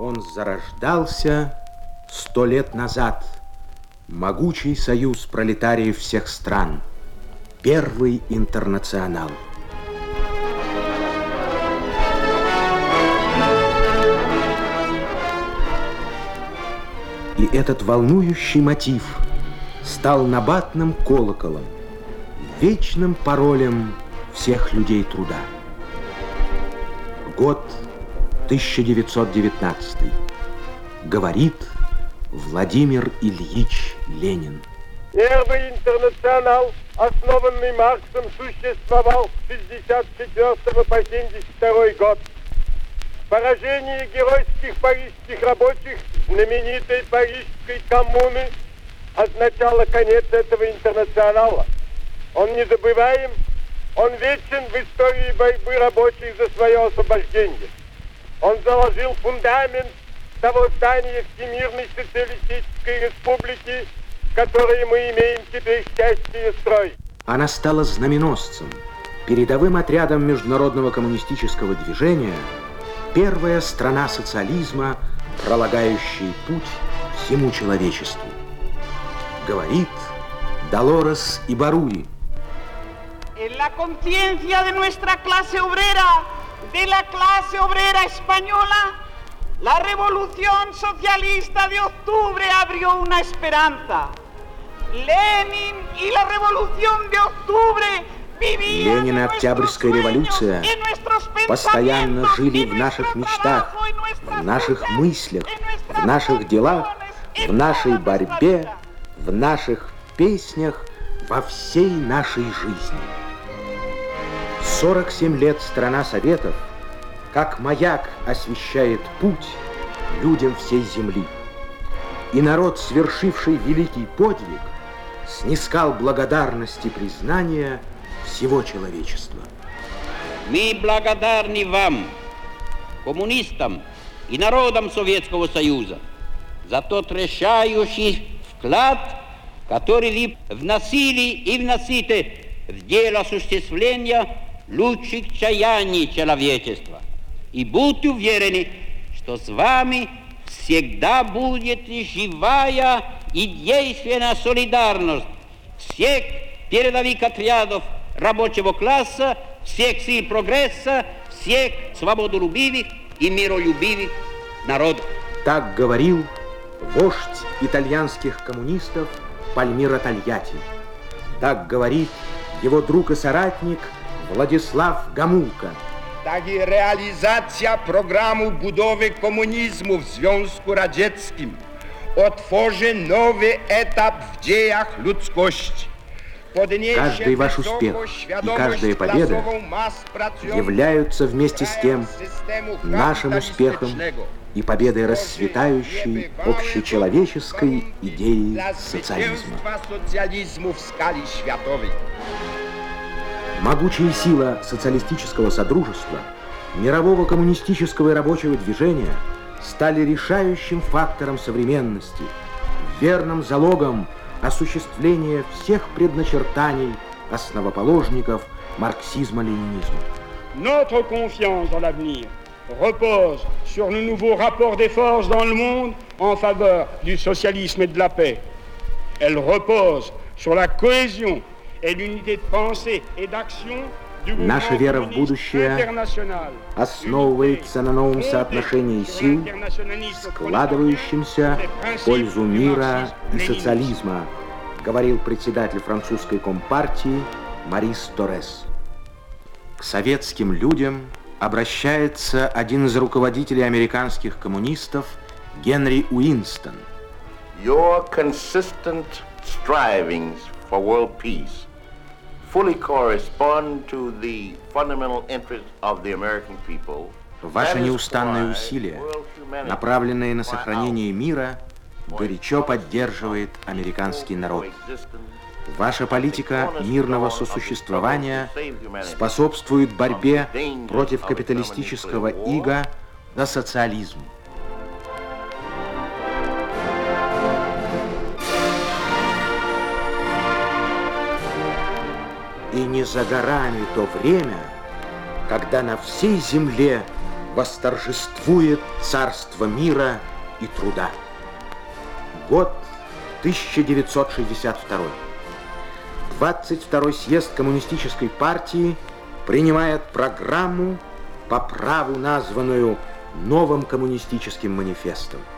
Он зарождался 100 лет назад. Могучий союз пролетариев всех стран. Первый интернационал. И этот волнующий мотив стал набатным колоколом, вечным паролем всех людей труда. Год 1919. Говорит Владимир Ильич Ленин. Первый интернационал, основанный Марксом, существовал с 1964 по 1972 год. Поражение геройских парижских рабочих знаменитой Парижской коммуны означало конец этого интернационала. Он незабываем, он вечен в истории борьбы рабочих за свое освобождение. Он заложил фундамент того здания Всемирной социалистической республики, которое мы имеем теперь счастье строить. Она стала знаменосцем, передовым отрядом международного коммунистического движения, первая страна социализма, пролагающая путь всему человечеству. Говорит Долорес Ибарури. En la conciencia de nuestra clase obrera, de la clase obrera española, la revolución socialista de octubre abrió una esperanza. Lenin y la revolución de octubre vivían. Ленин и Октябрьская революция постоянно жили в наших мечтах, в наших мыслях, в наших делах, в нашей борьбе, в наших песнях, во всей нашей жизни. 47 лет страна Советов, как маяк, освещает путь людям всей земли. И народ, свершивший великий подвиг, снискал благодарность и признание всего человечества. Мы благодарны вам, коммунистам и народам Советского Союза, за тот решающий вклад, который вы вносили и вносите в дело осуществления лучших чаяний человечества. И будьте уверены, что с вами всегда будет живая и действенная солидарность всех передовых отрядов рабочего класса, всех сил прогресса, всех свободолюбивых и миролюбивых народов. Так говорил вождь итальянских коммунистов Пальмиро Тольятти. Так говорит его друг и соратник Владислав Гомулка. Tak i realizacja programu budowy komunizmu w Związku Radzieckim otworzy nowy etap w dziejach ludzkości. Каждый ваш успех и каждая победа являются вместе с тем нашим успехом и победой расцветающей общечеловеческой идеи социализма. Могучая сила социалистического содружества, мирового коммунистического и рабочего движения стали решающим фактором современности, верным залогом осуществления всех предначертаний основоположников марксизма-ленинизма. Notre confiance dans l'avenir repose sur le nouveau rapport des forces dans le monde en faveur du socialisme et de la paix. Elle repose sur la cohésion et l'unité de pensée et d'action du mouvement Наша вера в будущее основывается на новом соотношении сил, складывающемся в пользу мира и социализма, говорил председатель французской компартии Марис Торрес. К советским людям обращается один из руководителей американских коммунистов Генри Уинстон. Your consistent strivings for world peace fully correspond to the fundamental interests of the American people. Ваши неустанные усилия, направленные на сохранение мира, горячо поддерживает американский народ. Ваша политика мирного сосуществования способствует борьбе против капиталистического ига за социализм. И не за горами то время, когда на всей земле восторжествует царство мира и труда. Год 1962. 22-й съезд Коммунистической партии принимает программу, по праву названную новым коммунистическим манифестом.